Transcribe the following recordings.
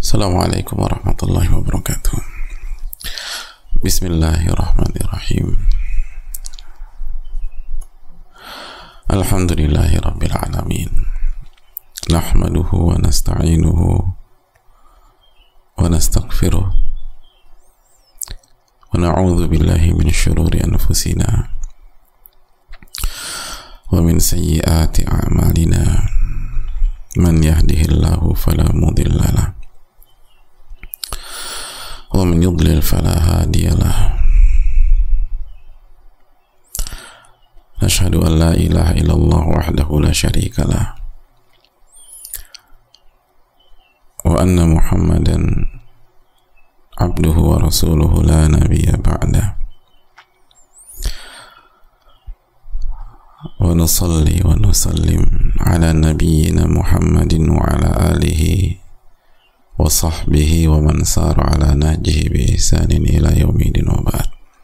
Assalamualaikum warahmatullahi wabarakatuh. Bismillahirrahmanirrahim. Alhamdulillahi rabbil alamin. Nahmaduhu wa nasta'inuhu wa nastaghfiruh. Wa na'udzu billahi min syururi anfusina wa min sayyiati a'malina. Man yahdihillahu fala mudilla lahu wa man yudlil fala hadiya lahu. Nashhadu an la ilaha illallah wahdahu la syarika lah wa anna Muhammadan abduhu wa rasuluhu la nabiyya ba'da. Wa nusalli wa nusallim ala nabiyyina Muhammadin wa ala alihi wa sahbihi wa man sara ala nahjihi bi ihsanin ila yaumidin wa ba'd.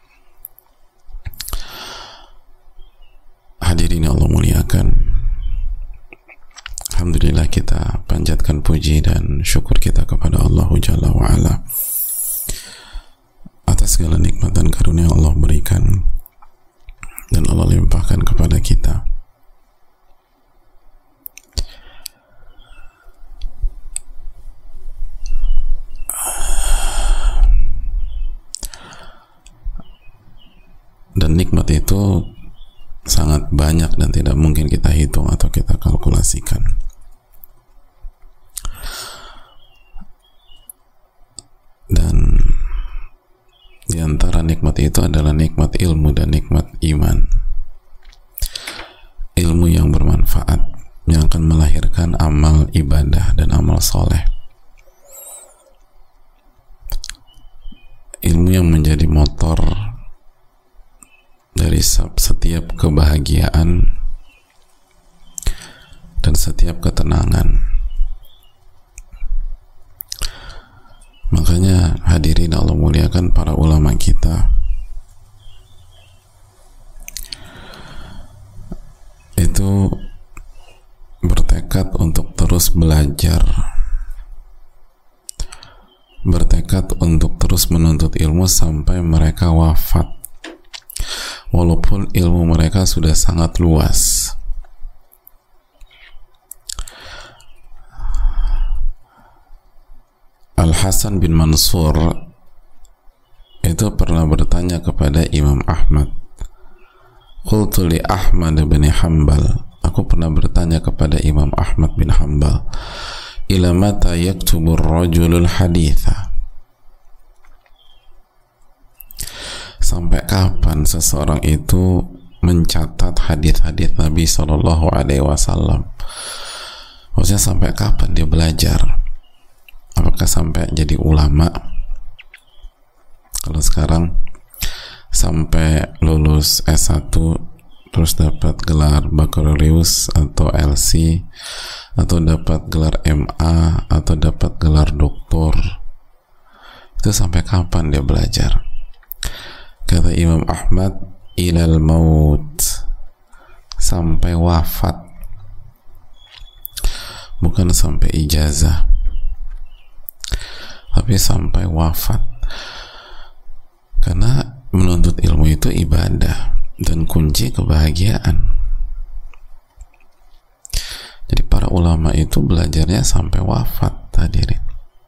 Hadirin yang Allah muliakan, alhamdulillah kita panjatkan puji dan syukur kita kepada Allah Jalla wa Ala atas segala nikmat dan karunia yang Allah berikan dan Allah limpahkan kepada kita. Dan nikmat itu sangat banyak dan tidak mungkin kita hitung atau kita kalkulasikan. Dan di antara nikmat itu adalah nikmat ilmu dan nikmat iman. Ilmu yang bermanfaat, yang akan melahirkan amal ibadah dan amal soleh. Ilmu yang menjadi motor dari setiap kebahagiaan dan setiap ketenangan. Makanya hadirin Allah muliakan, para ulama kita itu bertekad untuk terus belajar, bertekad untuk terus menuntut ilmu sampai mereka wafat, walaupun ilmu mereka sudah sangat luas. Al-Hasan bin Mansur itu pernah bertanya kepada Imam Ahmad. Qultu li Ahmad bin Hanbal, aku pernah bertanya kepada Imam Ahmad bin Hanbal, ila mata yaktubur rajulul haditha, sampai kapan seseorang itu mencatat hadis-hadis Nabi Shallallahu Alaihi Wasallam? Maksudnya sampai kapan dia belajar? Apakah sampai jadi ulama? Kalau sekarang sampai lulus S1 terus dapat gelar bakalorius atau LC, atau dapat gelar MA, atau dapat gelar doktor, itu sampai kapan dia belajar? Kata Imam Ahmad, ilal maut, sampai wafat, bukan sampai ijazah, tapi sampai wafat. Karena menuntut ilmu itu ibadah dan kunci kebahagiaan. Jadi para ulama itu belajarnya sampai wafat, hadirin.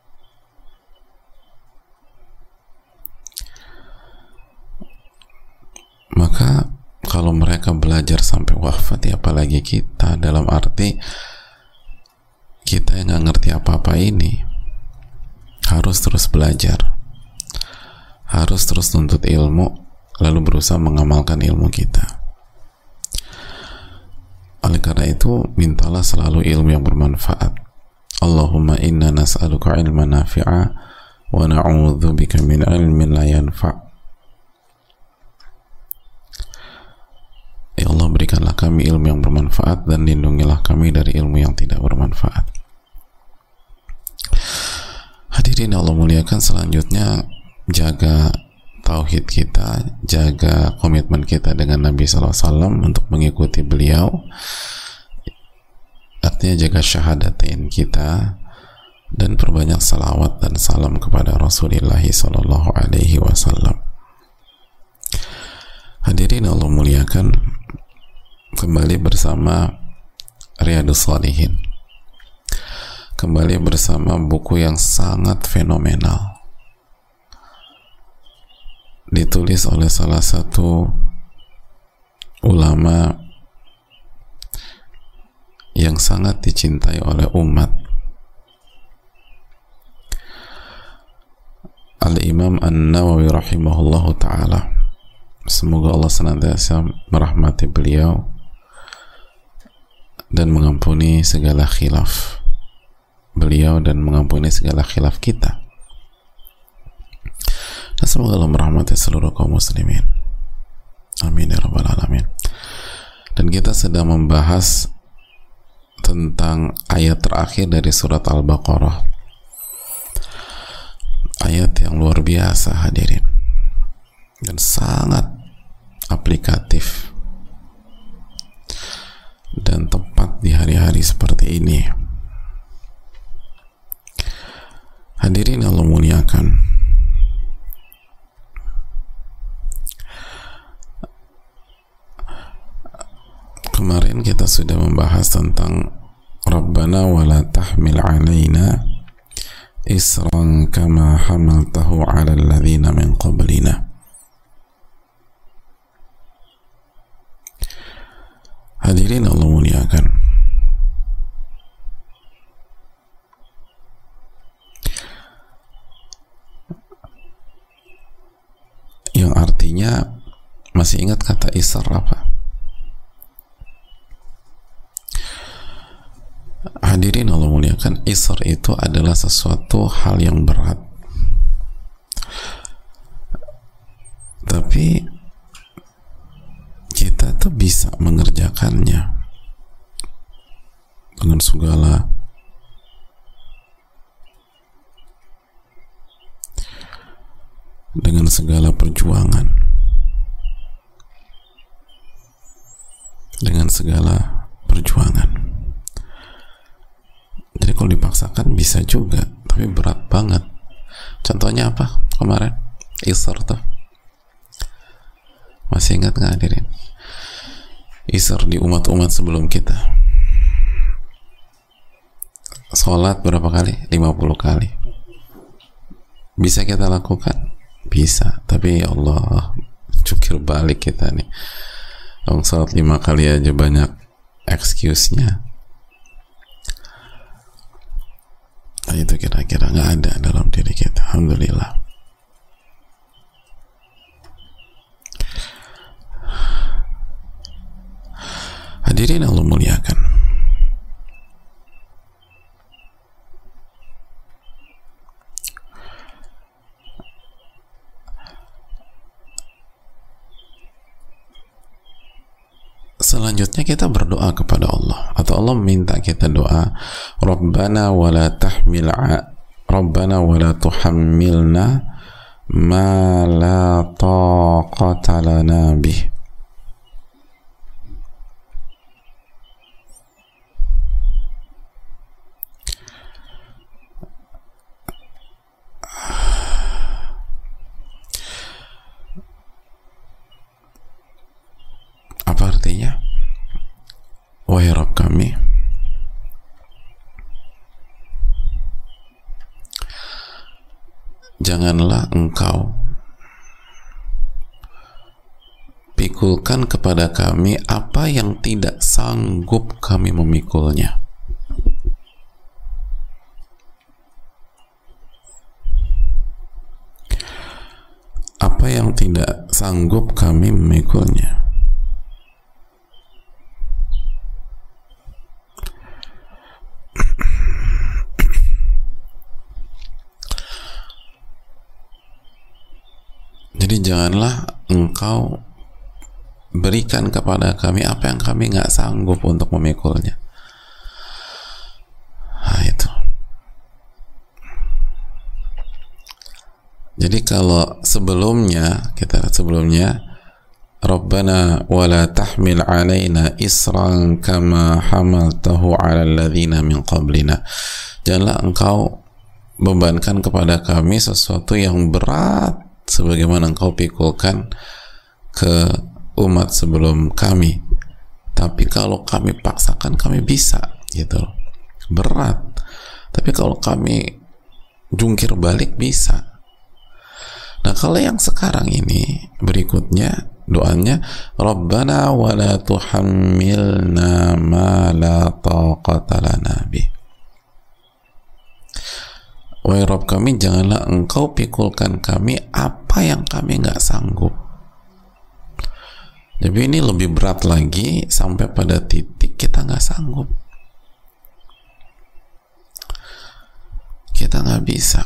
Maka kalau mereka belajar sampai wafat, ya apalagi kita, dalam arti kita yang nggak ngerti apa-apa ini harus terus belajar, harus terus nuntut ilmu, lalu berusaha mengamalkan ilmu kita. Oleh karena itu, mintalah selalu ilmu yang bermanfaat. Allahumma inna nas'aluka ilman nafi'a wa na'udzubika min ilmin la yanfa'. Ya Allah, berikanlah kami ilmu yang bermanfaat dan lindungilah kami dari ilmu yang tidak bermanfaat. Hadirin Allah muliakan, selanjutnya jaga tauhid kita, jaga komitmen kita dengan Nabi SAW untuk mengikuti beliau. Artinya jaga syahadatain kita, dan perbanyak salawat dan salam kepada Rasulullah sallallahu alaihi wasallam. Hadirin Allah muliakan, kembali bersama Riyadhus Shalihin, kembali bersama buku yang sangat fenomenal, ditulis oleh salah satu ulama yang sangat dicintai oleh umat, Al-Imam An-Nawawi rahimahullahu ta'ala. Semoga Allah senantiasa merahmati beliau dan mengampuni segala khilaf beliau dan mengampuni segala khilaf kita. Dan semoga Allah merahmati seluruh kaum muslimin. Amin ya rabbal alamin. Dan kita sedang membahas tentang ayat terakhir dari surat Al-Baqarah. Ayat yang luar biasa, hadirin, dan sangat aplikatif dan tepat di hari-hari seperti ini. Hadirin Allah muliakan, kemarin kita sudah membahas tentang Rabbana wa la tahmil alaina isran kama hamaltahu ala alladhina min qablina. Hadirin Allah muliakan, yang artinya, masih ingat kata isar apa? Hadirin Allah muliakan, isar itu adalah sesuatu hal yang berat, tapi kita tuh bisa mengerjakannya dengan segala perjuangan, Jadi kalau dipaksakan bisa juga, tapi berat banget. Contohnya apa kemarin? Isar tuh, masih ingat nggak hadirin? Isar di umat-umat sebelum kita, sholat berapa kali? 50 kali. Bisa kita lakukan? Bisa, tapi ya Allah, cukir balik kita nih. Orang sholat 5 kali aja banyak excuse-nya. Nah, itu kira-kira nggak ada dalam diri kita. Alhamdulillah. Hadirin Allah muliakan, selanjutnya kita berdoa kepada Allah, atau Allah minta kita doa, Rabbana wa la tuhammilna ma la taqata lana bih. Apa artinya? Wahai Rabb kami, janganlah engkau pikulkan kepada kami apa yang tidak sanggup kami memikulnya. Apa yang tidak sanggup kami memikulnya. Jadi janganlah engkau berikan kepada kami apa yang kami nggak sanggup untuk memikulnya. Nah, itu. Jadi kalau sebelumnya, kita lihat sebelumnya, Rabbana wa la tahmil alaina isran kama hamaltahu ala alladhina min qablina. janganlah engkau bebankan kepada kami sesuatu yang berat sebagaimana engkau pikulkan ke umat sebelum kami. Tapi kalau kami paksakan, kami bisa, gitu. Berat. Tapi kalau kami jungkir balik, bisa. Nah, kalau yang sekarang ini, berikutnya, doanya, Rabbana wa la tuhammilna ma la taqata lana bih. Wahai Rabb kami, janganlah engkau pikulkan kami apa yang kami nggak sanggup. Jadi ini lebih berat lagi, sampai pada titik kita nggak sanggup, kita nggak bisa,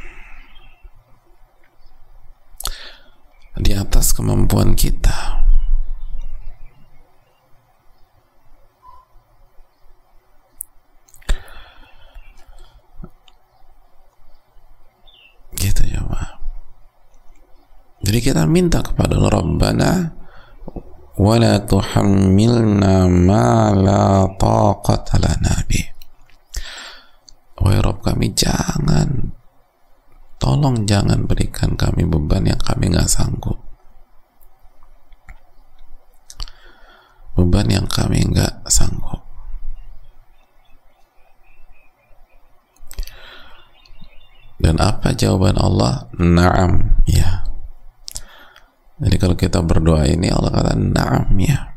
di atas kemampuan kita. Gitu ya, Pak. Jadi kita minta kepada Allah, Rabbana wa la tuhammilna ma la taqata lana bih. Wahai Rabb kami, tolong jangan berikan kami beban yang kami nggak sanggup, beban yang kami nggak sanggup. Dan apa jawaban Allah? Na'am, ya. Jadi kalau kita berdoa ini, Allah kata na'am, ya.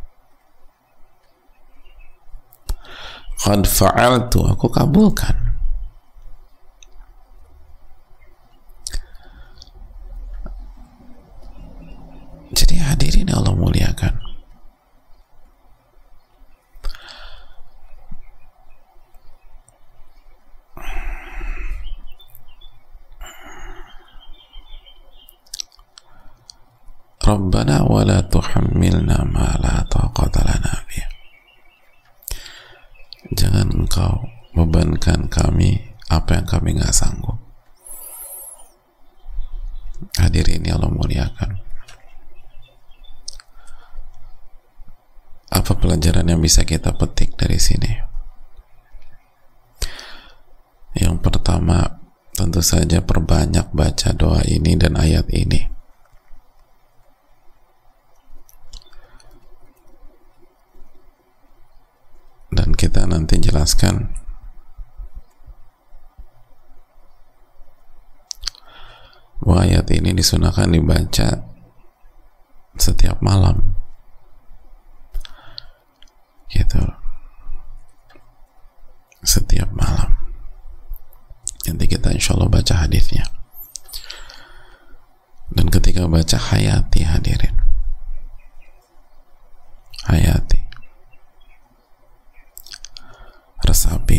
Qad fa'altu, aku kabulkan. Jadi hadirin Allah muliakan. Rabbana wa la tuhammilna ma la taqata lana bih. Jangan engkau bebankan kami apa yang kami nggak sanggup. Hadirin yang Allah muliakan. Apa pelajaran yang bisa kita petik dari sini? Yang pertama, tentu saja perbanyak baca doa ini dan ayat ini. Dan kita nanti jelaskan bahwa ayat ini disunahkan dibaca setiap malam, gitu, setiap malam. Nanti kita insya Allah baca hadisnya. Dan ketika baca, hayati, hadirin, hayati, resapi.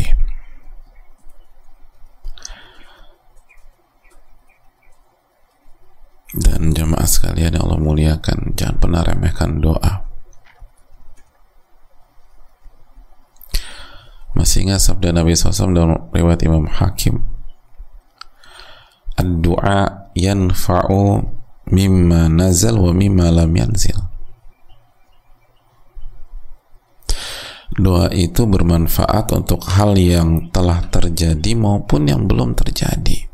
Dan jamaah sekalian yang Allah muliakan, jangan pernah remehkan doa. Masih ingat sabda Nabi SAW dalam riwayat Imam Hakim, ad-du'a yanfa'u mimma nazal wa mimma lam yanzil. Doa itu bermanfaat untuk hal yang telah terjadi maupun yang belum terjadi.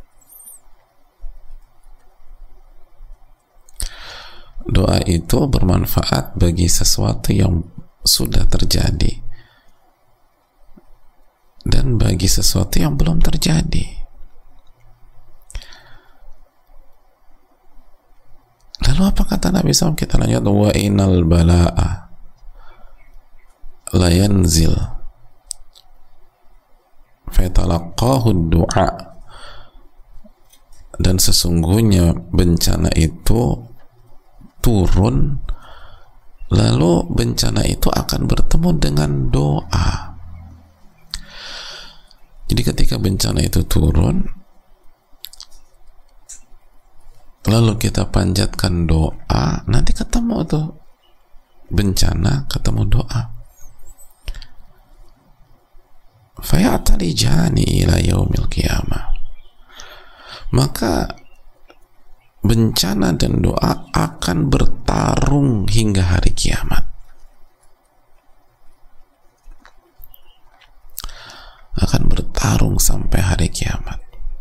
Doa itu bermanfaat bagi sesuatu yang sudah terjadi dan bagi sesuatu yang belum terjadi. Lalu apa kata Nabi SAW? Kita lanjut, wa inal bala'a la yanzil fatalaqahu du'a. Dan sesungguhnya bencana itu turun, lalu bencana itu akan bertemu dengan doa. Jadi ketika bencana itu turun, lalu kita panjatkan doa, nanti ketemu tuh bencana, ketemu doa. Fayatalijani ila yaumil qiyamah. Maka bencana dan doa akan bertarung hingga hari kiamat. Akan bertarung. bertarung sampai hari kiamat.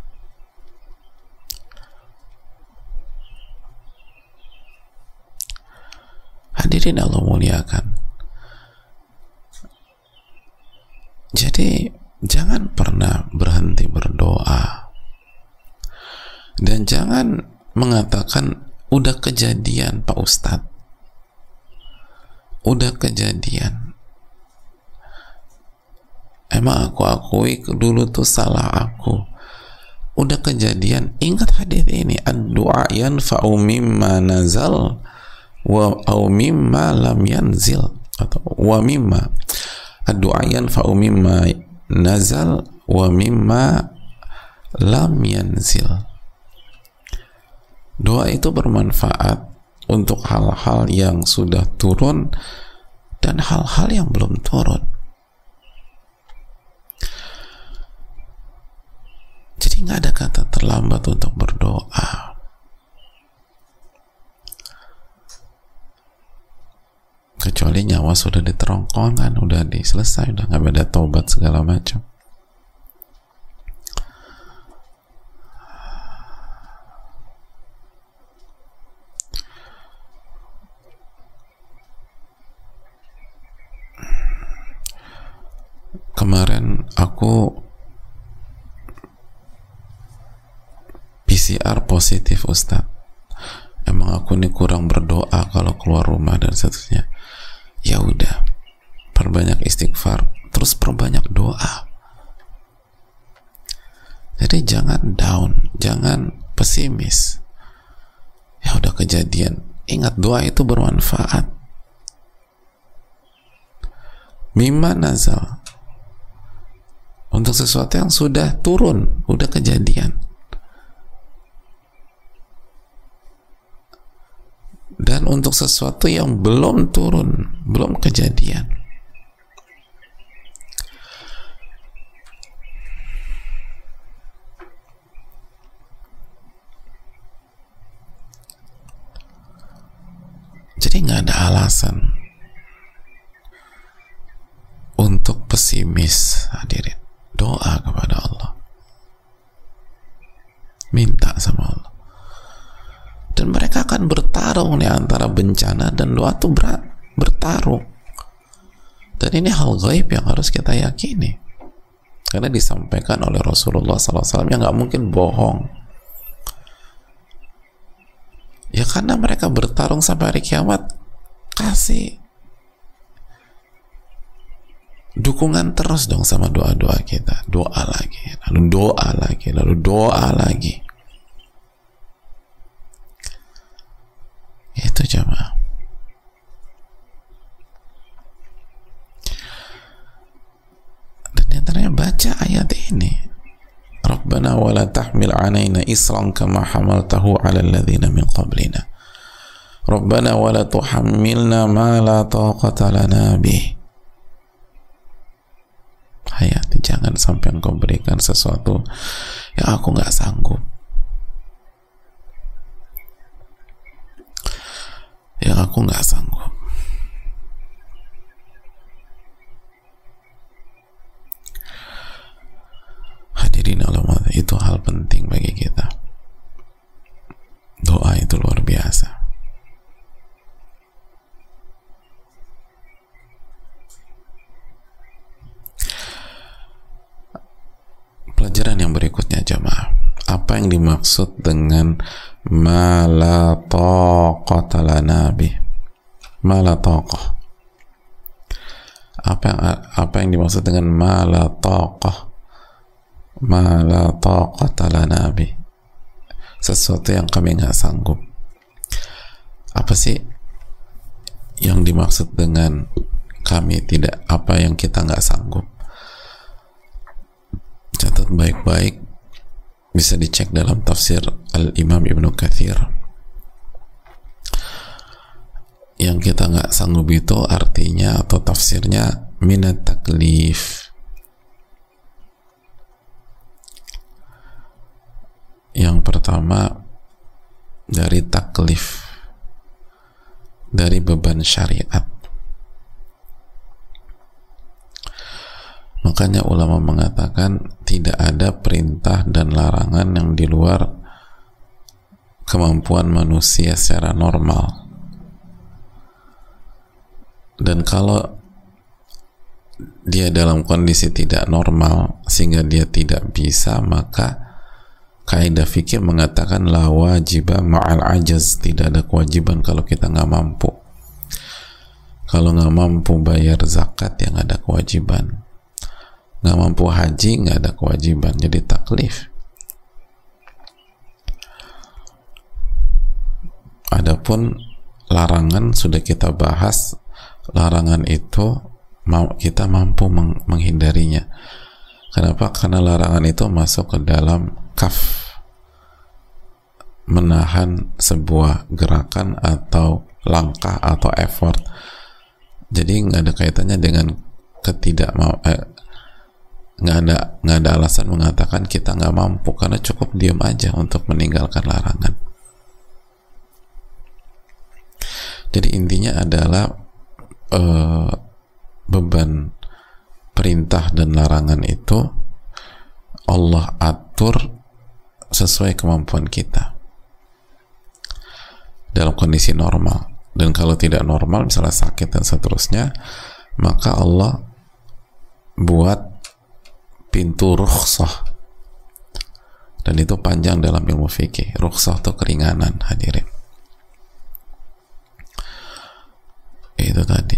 Hadirin Allah muliakan. Jadi jangan pernah berhenti berdoa, dan jangan mengatakan udah kejadian Pak Ustadz, udah kejadian, emang aku akui dulu tuh salah aku, udah kejadian. Ingat hadis ini, ad-du'a yanfa'u mimma nazal wa au mimma lam yanzil, atau wa mimma, ad-du'a yanfa'u mimma nazal wa mimma lam yanzil. Doa itu bermanfaat untuk hal-hal yang sudah turun dan hal-hal yang belum turun. Jadi nggak ada kata terlambat untuk berdoa. Kecuali nyawa sudah diterongkongan, udah selesai, udah nggak ada taubat segala macam. Kemarin aku PCR positif, Ustaz. Emang aku ini kurang berdoa kalau keluar rumah dan seterusnya. Ya udah, perbanyak istighfar, terus perbanyak doa. Jadi jangan down, jangan pesimis. Ya udah kejadian, ingat doa itu bermanfaat. Mimma nazal, untuk sesuatu yang sudah turun, udah kejadian. Dan untuk sesuatu yang belum turun, belum kejadian. Jadi nggak ada alasan untuk pesimis, hadirin. Doa kepada Allah, minta sama Allah, dan mereka akan bertarung nih antara bencana dan doa tuh bertarung. Dan ini hal gaib yang harus kita yakini, karena disampaikan oleh Rasulullah SAW yang nggak mungkin bohong. Ya karena mereka bertarung sampai hari kiamat, kasih dukungan terus dong sama doa-doa kita. Doa lagi, lalu doa lagi, lalu doa lagi. Itu jamaah. Dan diantaranya baca ayat ini, Rabbana wa la tahmil alaina isran kama hamaltahu ala alladhina min qablina. Rabbana wa la tuhammilna ma la taqata lana bih. Hayati, jangan sampai engkau berikan sesuatu yang aku nggak sanggup, yang aku nggak sanggup. Hadirin Allah, itu hal penting bagi kita. Doa itu luar biasa. Pelajaran yang berikutnya jamaah, apa yang dimaksud dengan ma la taqata lana bih? Ma la taqah, apa yang dimaksud dengan ma la taqah? Ma la taqata lana bih, sesuatu yang kami nggak sanggup. Apa sih yang dimaksud dengan kami tidak, apa yang kita nggak sanggup? Catat baik-baik, bisa dicek dalam tafsir Al-Imam Ibnu Katsir. Yang kita nggak sanggup itu artinya atau tafsirnya minat taklif. Yang pertama dari taklif, dari beban syariat. Maka Makanya ulama mengatakan tidak ada perintah dan larangan yang di luar kemampuan manusia secara normal. Dan kalau dia dalam kondisi tidak normal sehingga dia tidak bisa, maka kaidah fikih mengatakan la wajiba ma'al ajaz, tidak ada kewajiban kalau kita nggak mampu. Kalau nggak mampu bayar zakat, yang ada kewajiban. Nggak mampu haji, nggak ada kewajiban, jadi taklif. Adapun larangan sudah kita bahas, larangan itu kita mampu menghindarinya. Kenapa? Karena larangan itu masuk ke dalam kaf, menahan sebuah gerakan atau langkah atau effort. Jadi nggak ada kaitannya dengan nggak ada alasan mengatakan kita nggak mampu, karena cukup diam aja untuk meninggalkan larangan. Jadi intinya adalah beban perintah dan larangan itu Allah atur sesuai kemampuan kita dalam kondisi normal. Dan kalau tidak normal, misalnya sakit dan seterusnya, maka Allah buat pintu rukhsah, dan itu panjang dalam ilmu fikih. Rukhsah itu keringanan, hadirin. Itu tadi,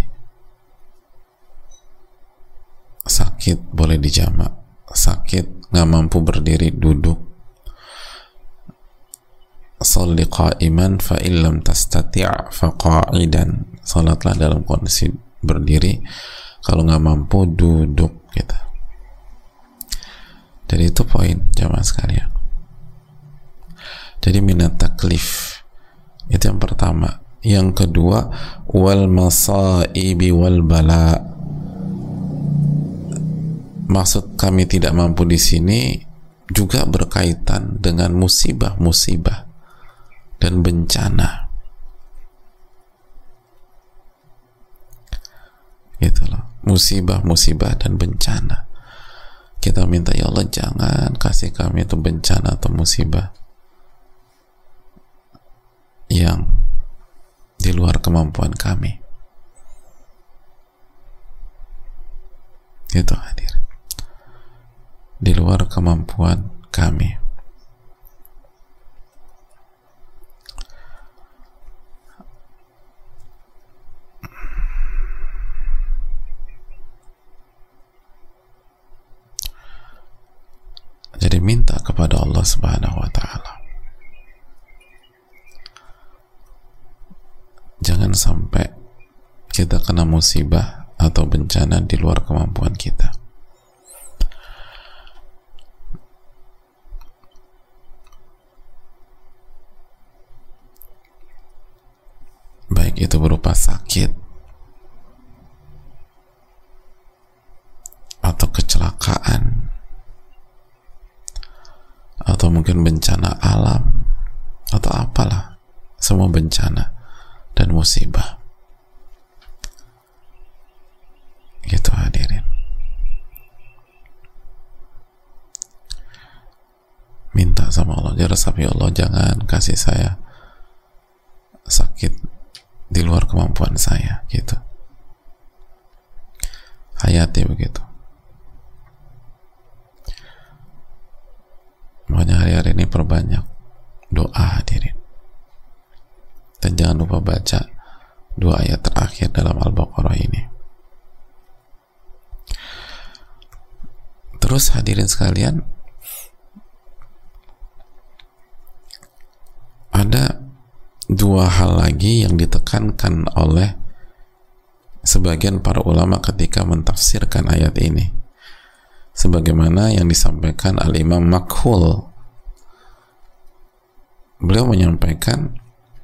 sakit boleh dijamak, sakit nggak mampu berdiri, duduk. Sholli qa'iman fa illam tastati' fa qa'idan, salatlah dalam kondisi berdiri, kalau nggak mampu duduk gitu. Jadi itu poin jamaah sekalian. Jadi minat taklif itu yang pertama. Yang kedua, wal masaibi wal bala. Maksud kami tidak mampu di sini juga berkaitan dengan musibah-musibah dan bencana. Gitu loh, musibah-musibah dan bencana. Kita minta, ya Allah jangan kasih kami itu bencana atau musibah yang di luar kemampuan kami. Itu hadir, di luar kemampuan kami. Jadi minta kepada Allah Subhanahu wa ta'ala. Jangan sampai kita kena musibah atau bencana di luar kemampuan kita. Baik itu berupa sakit atau kecelakaan, atau mungkin bencana alam, atau apalah, semua bencana dan musibah. Gitu hadirin. Minta sama Allah, ya Allah jangan kasih saya sakit di luar kemampuan saya, gitu. Hayati begitu. Makanya hari-hari ini perbanyak doa hadirin. Dan jangan lupa baca 2 ayat terakhir dalam Al-Baqarah ini. Terus hadirin sekalian, ada 2 hal lagi yang ditekankan oleh sebagian para ulama ketika mentafsirkan ayat ini, sebagaimana yang disampaikan Al-Imam Makhul. Beliau menyampaikan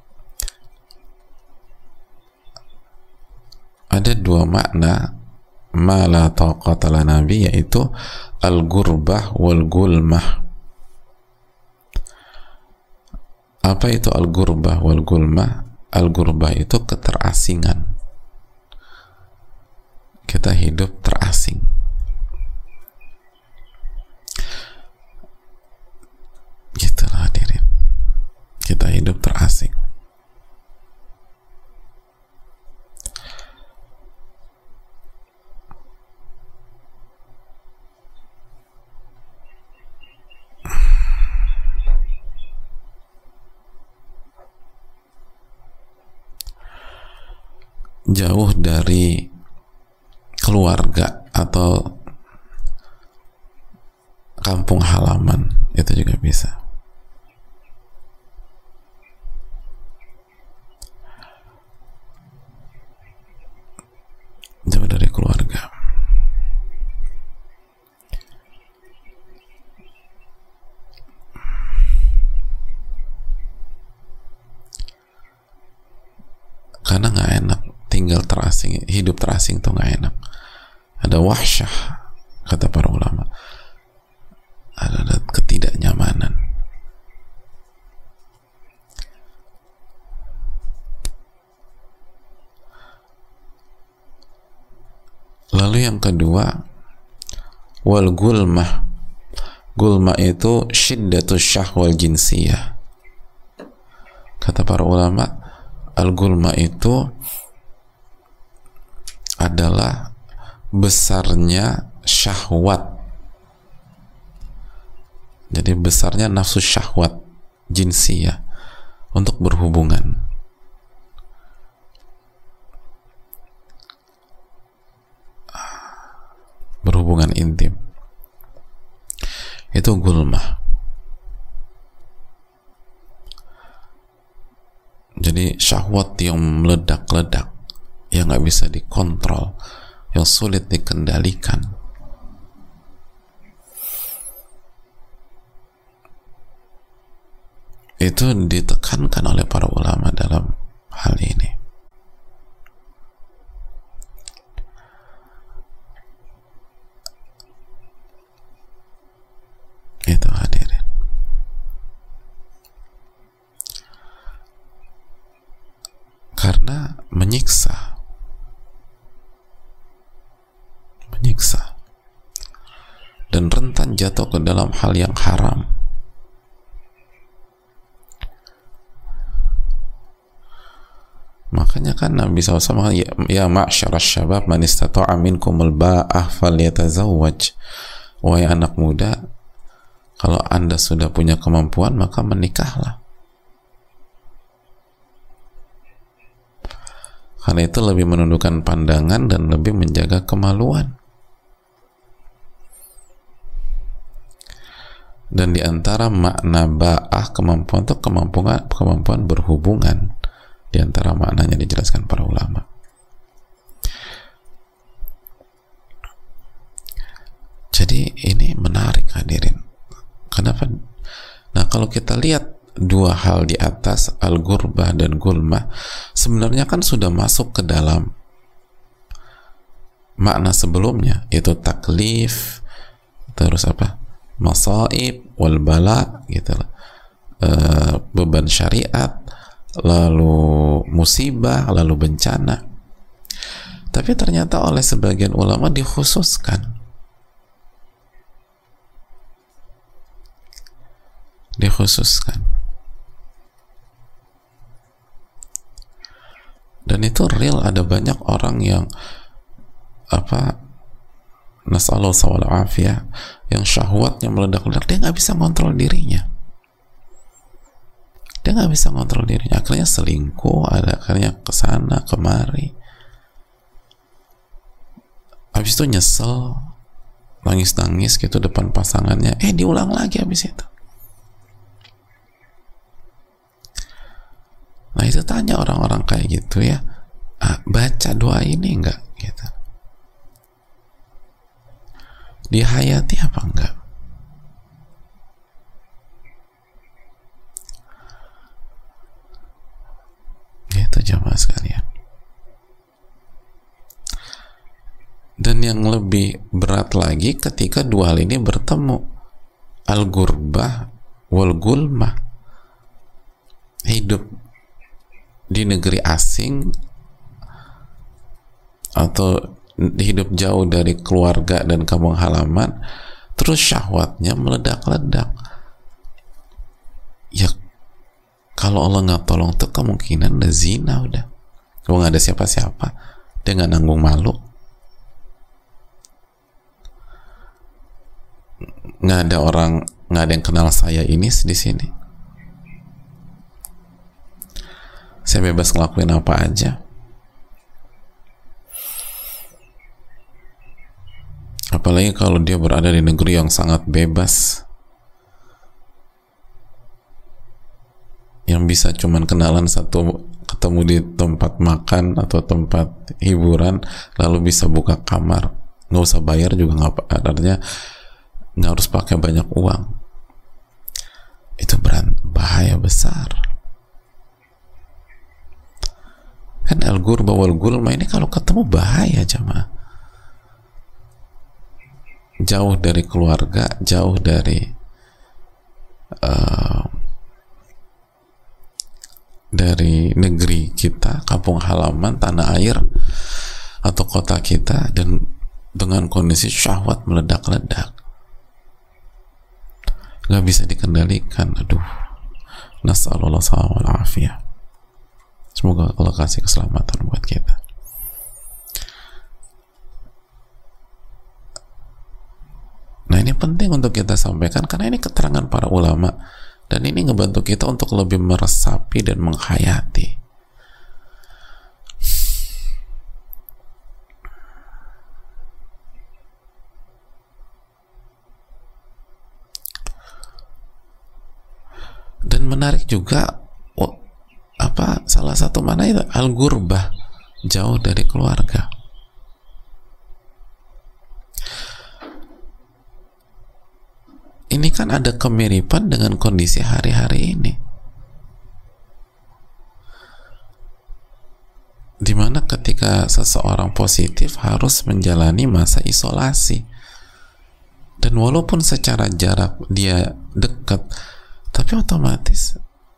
ada 2 makna ma la taqata lana bi, yaitu al-gurbah wal gulmah. Apa itu al-gurbah wal gulmah? Al-gurbah itu keterasingan. Kita hidup terasing. jauh dari keluarga atau kampung halaman, itu juga bisa. Jauh dari keluarga. Karena nggak enak tinggal terasing, hidup terasing tuh nggak enak. Ada wahsyah, kata para ulama, ada ketidaknyamanan. Lalu yang kedua, wal gulmah. Gulmah itu syiddatus syahwal jinsiyah. Kata para ulama, al-gulma itu adalah besarnya syahwat. Jadi besarnya nafsu syahwat jinsiyah untuk berhubungan. Berhubungan intim. Itu gulmah. Jadi syahwat yang meledak-ledak, yang nggak bisa dikontrol, yang sulit dikendalikan. Itu ditekankan oleh para ulama dalam hal ini. Itu hadirin. Karena menyiksa dan rentan jatuh ke dalam hal yang haram. Makanya kan Nabi SAW, ya ma'syarasy syabab man istata'a minkumul ba'ah falyatazawwaj. Wahai anak muda, kalau Anda sudah punya kemampuan maka menikahlah. Karena itu lebih menundukkan pandangan dan lebih menjaga kemaluan. Dan di antara makna ba'ah, kemampuan itu kemampuan berhubungan. Di antara maknanya dijelaskan para ulama. Jadi ini menarik hadirin. Kenapa? Nah, kalau kita lihat dua hal di atas, al-gurbah dan gulmah, sebenarnya kan sudah masuk ke dalam makna sebelumnya, yaitu taklif, terus apa? Masaib, wal bala, gitu lah. Beban syariat, lalu musibah, lalu bencana. Tapi ternyata oleh sebagian ulama dikhususkan. Dan itu real, ada banyak orang yang nasallahu sawal afiyah, yang syahwatnya meledak-ledak, dia nggak bisa kontrol dirinya. Akhirnya selingkuh, akhirnya kesana kemari, habis itu nyesel, nangis-nangis gitu depan pasangannya, diulang lagi habis itu. Nah, itu tanya orang-orang kayak gitu ya, baca doa ini enggak gitu, dihayati apa enggak? Gitu jamaah sekalian. Dan yang lebih berat lagi ketika dua hal ini bertemu, al-gurbah wal gulmah. Hidup di negeri asing atau hidup jauh dari keluarga dan kampung halaman, terus syahwatnya meledak-ledak. Ya kalau Allah nggak tolong tuh kemungkinan ada zina udah. Kalau nggak ada siapa-siapa, dia nggak nanggung malu. Nggak ada yang kenal saya ini di sini. Saya bebas ngelakuin apa aja. apalagi kalau dia berada di negeri yang sangat bebas, yang bisa cuman kenalan satu, ketemu di tempat makan atau tempat hiburan lalu bisa buka kamar, nggak usah bayar juga, nggak, artinya nggak harus pakai banyak uang. Itu bahaya besar. Kan al-ghurba wal gulma ini kalau ketemu bahaya jamaah. Jauh dari keluarga, jauh dari negeri kita, kampung halaman, tanah air atau kota kita, dan dengan kondisi syahwat meledak-ledak, nggak bisa dikendalikan. Aduh, nasallallahu alaihi afiyah. Semoga Allah kasih keselamatan buat kita. Nah, ini penting untuk kita sampaikan karena ini keterangan para ulama, dan ini ngebantu kita untuk lebih meresapi dan menghayati. Dan menarik juga, salah satu mana itu al-ghurbah, jauh dari keluarga. Ini kan ada kemiripan dengan kondisi hari-hari ini, dimana ketika seseorang positif harus menjalani masa isolasi, dan walaupun secara jarak dia dekat, tapi otomatis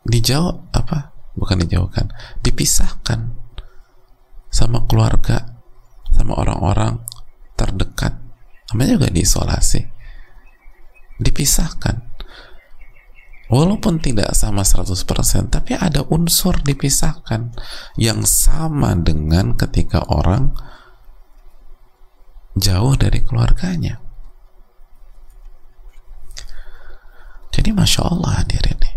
dipisahkan sama keluarga, sama orang-orang terdekat, namanya juga diisolasi, dipisahkan. Walaupun tidak sama 100%, tapi ada unsur dipisahkan yang sama dengan ketika orang jauh dari keluarganya. Jadi Masya Allah hadirin nih.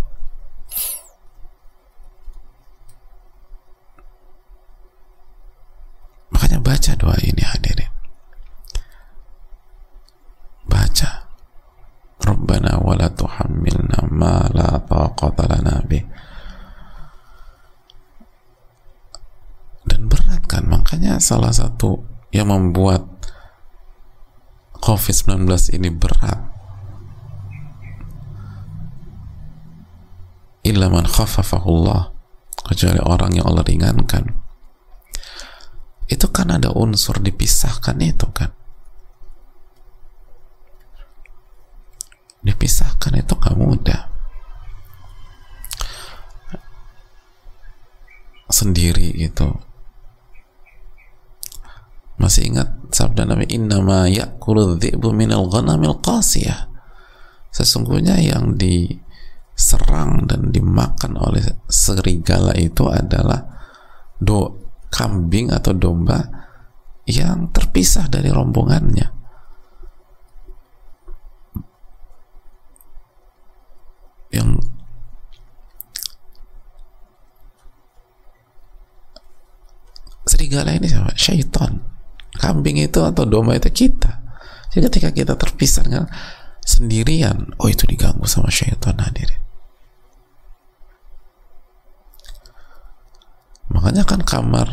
Makanya baca doa ini hadirin. Baca. Rabbana wa la tuhammilna ma la taqata lana bih. Dan berat kan, makanya salah satu yang membuat COVID-19 ini berat, illa man khafafahullah, kecuali orang yang Allah ringankan. Itu kan ada unsur dipisahkan itu kan. Dipisahkan itu gak mudah. Sendiri gitu. Masih ingat sabda Nabi, innama ya'kulu dhi'bu minal ghanamil qasiyah. Sesungguhnya yang diserang dan dimakan oleh serigala itu adalah kambing atau domba yang terpisah dari rombongannya. Yang serigala ini siapa? Syaitan. Kambing itu atau domba itu kita. Jadi ketika kita terpisah dengan sendirian, oh itu diganggu sama syaitan hadirin. Makanya kan kamar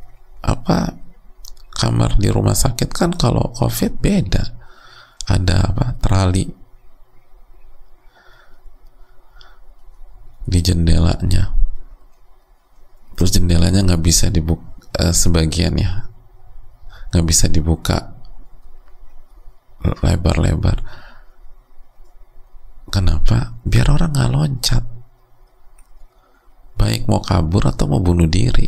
di rumah sakit kan kalau COVID beda. Ada terali di jendelanya, terus jendelanya nggak bisa dibuka, sebagian ya nggak bisa dibuka lebar-lebar. Kenapa? Biar orang nggak loncat, baik mau kabur atau mau bunuh diri.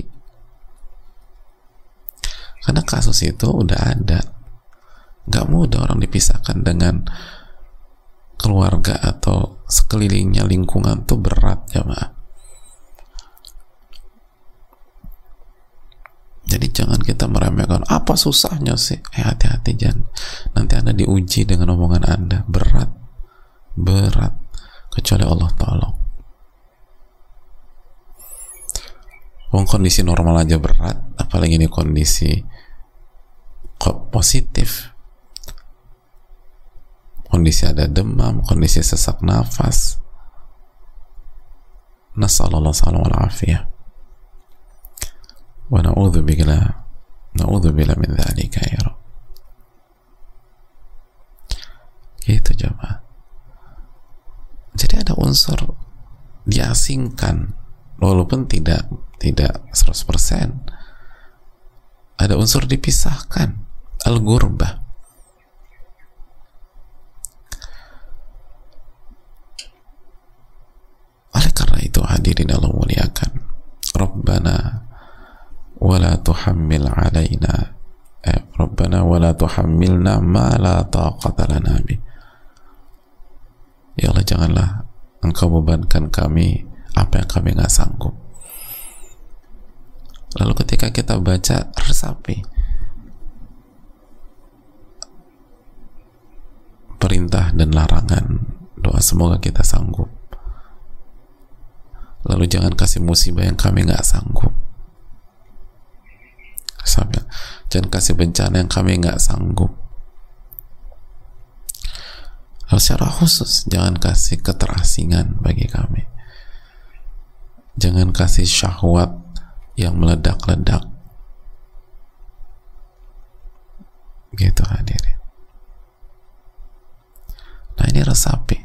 Karena kasus itu udah ada. Nggak mudah orang dipisahkan dengan keluarga atau sekelilingnya, lingkungan tuh berat jamaah. Jadi jangan kita meremehkan, apa susahnya sih? Hati-hati, jangan. Nanti Anda diuji dengan omongan Anda. Berat. Kecuali Allah tolong. Kondisi normal aja berat, apalagi ini kondisi positif. kondisi ada demam, kondisi sesak nafas. Nas'alullah salam wal afiyah. Wa na'udzubila min dzalika ya Rabb. Gitu jemaah. Jadi ada unsur diasingkan walaupun tidak 100%. Ada unsur dipisahkan, al-gurbah. Oleh karena itu hadirin Allah muliakan, Rabbana wala tuhammil alaina Rabbana wala tuhammilna ma la taqata lana bi. Ya Allah, janganlah Engkau bebankan kami apa yang kami nggak sanggup. Lalu ketika kita baca, resapi perintah dan larangan, doa semoga kita sanggup. Lalu jangan kasih musibah yang kami nggak sanggup. Jangan kasih bencana yang kami nggak sanggup. Lalu secara khusus jangan kasih keterasingan bagi kami. Jangan kasih syahwat yang meledak-ledak. Gitu hadirin. Nah ini resapi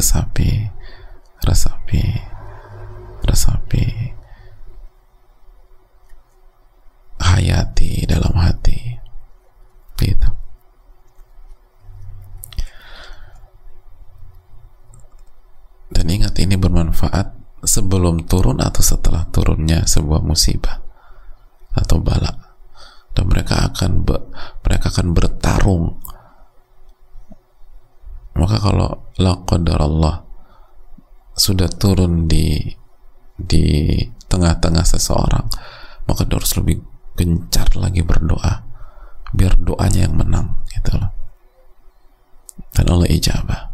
hayati dalam hati gitu. Dan ingat, ini bermanfaat sebelum turun atau setelah turunnya sebuah musibah atau bala. Dan mereka akan bertarung. Maka kalau la qadarallah sudah turun di tengah-tengah seseorang, maka dia harus lebih gencar lagi berdoa biar doanya yang menang gitu loh. Dan Allah ijabah.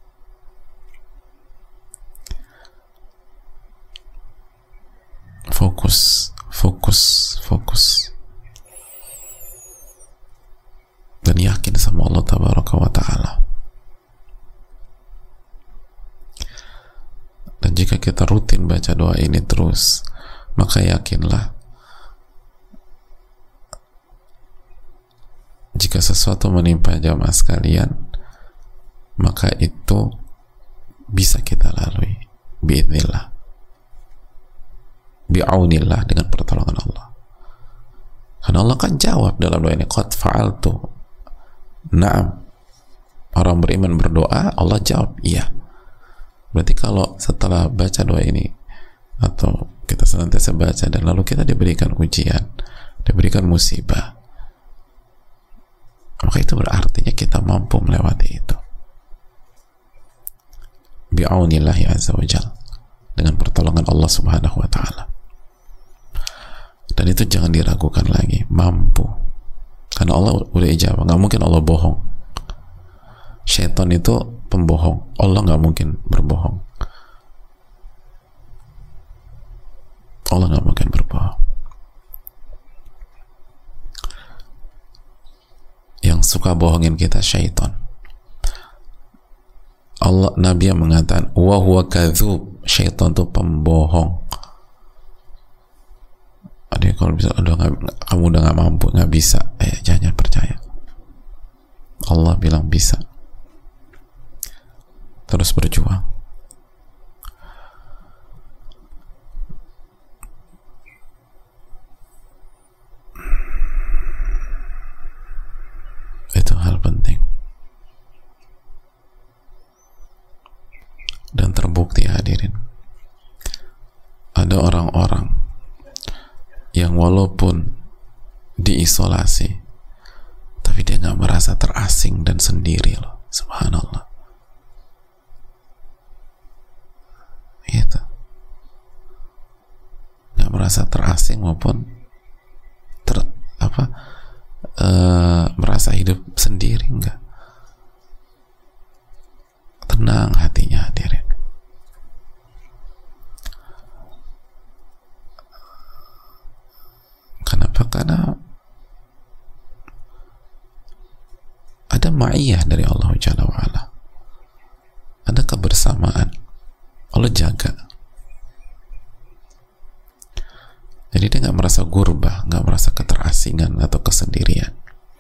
Fokus dan yakin sama Allah tabaraka wa ta'ala. Dan jika kita rutin baca doa ini terus, maka yakinlah jika sesuatu menimpa jamaah sekalian, maka itu bisa kita lalui biidznillah, bi'aunillah, dengan pertolongan Allah. Karena Allah kan jawab dalam doa ini, qad fa'altu. Naam, orang beriman berdoa, Allah jawab iya. Berarti kalau setelah baca doa ini, atau kita senantiasa baca dan lalu kita diberikan ujian, diberikan musibah, maka itu berartinya kita mampu melewati itu bi'aunillahi azza wa jalla, dengan pertolongan Allah subhanahu wa ta'ala. Dan itu jangan diragukan lagi, mampu. Karena Allah udah ijabah, nggak mungkin Allah bohong. Syaitan itu pembohong, Allah nggak mungkin berbohong. Allah nggak mungkin berbohong. Yang suka bohongin kita syaitan. Allah, Nabi yang mengatakan wa huwa kadzub, syaitan itu pembohong. Ada kalau bisa, kamu udah nggak mampu, nggak bisa, jangan percaya. Allah bilang bisa. Terus berjuang. Itu hal penting. Dan terbukti hadirin, ada orang-orang yang walaupun diisolasi tapi dia nggak merasa terasing dan sendiri loh, subhanallah. Gitu, nggak merasa terasing maupun merasa hidup sendiri, enggak. Tenang hatinya hadirin. Kenapa? Karena ada ma'iyah dari Allah Jalla wa'ala. merasa gurbah, nggak merasa keterasingan atau kesendirian.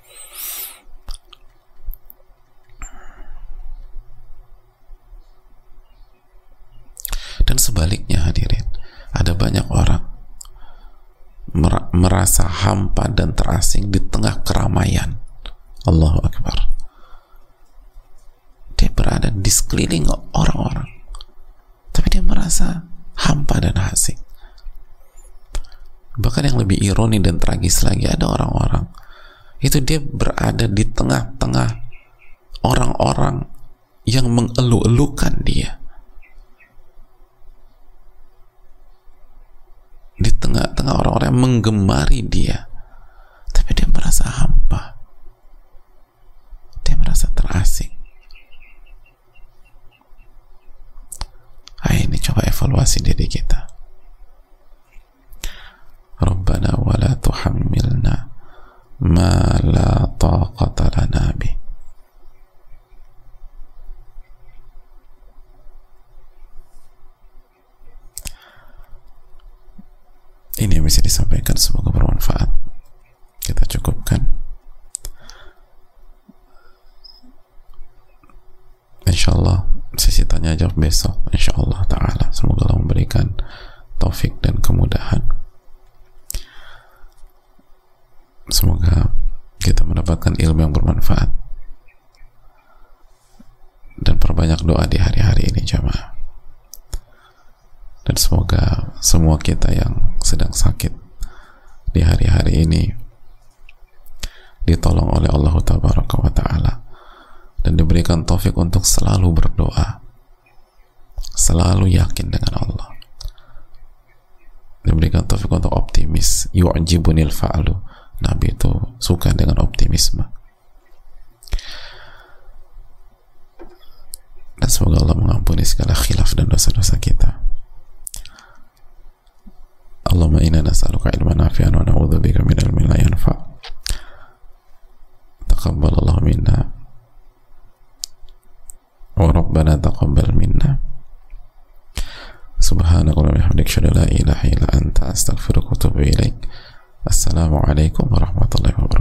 Dan sebaliknya hadirin, ada banyak orang merasa hampa dan terasing di tengah keramaian. Allahu Akbar. Dia berada di sekeliling orang-orang, tapi dia merasa hampa dan asing. Bahkan yang lebih ironi dan tragis lagi, ada orang-orang itu dia berada di tengah-tengah orang-orang yang mengeluh-elukan dia, di tengah-tengah orang-orang yang menggemari dia, tapi dia merasa hampa, dia merasa terasing. Ini coba evaluasi diri kita. Rabbana wa la tuhammilna ma la taqata lana bih. Ini yang bisa disampaikan, semoga bermanfaat. Kita cukupkan. Insyaallah sesi tanya jawab besok, insyaallah ta'ala. Semoga Allah memberikan taufik dan kemudahan. Semoga kita mendapatkan ilmu yang bermanfaat, dan perbanyak doa di hari-hari ini jamaah. Dan semoga semua kita yang sedang sakit di hari-hari ini ditolong oleh Allah Tabaraka wa Ta'ala, dan diberikan taufik untuk selalu berdoa, selalu yakin dengan Allah, diberikan taufik untuk optimis. Yu'jibunil fa'lu, Nabi itu suka dengan optimisme. Dan semoga Allah mengampuni segala khilaf dan dosa-dosa kita. Allahumma inna nas'aluka ilman nafi'an wa na'udzubika min ilmin la yanfa'. Taqabbalallahu minna wa rabbana taqabbal minna. Subhanaka wa bihamdika asyhadu an la ilaha illa anta astaghfiruka wa atubu ilaik. Assalamualaikum warahmatullahi wabarakatuh.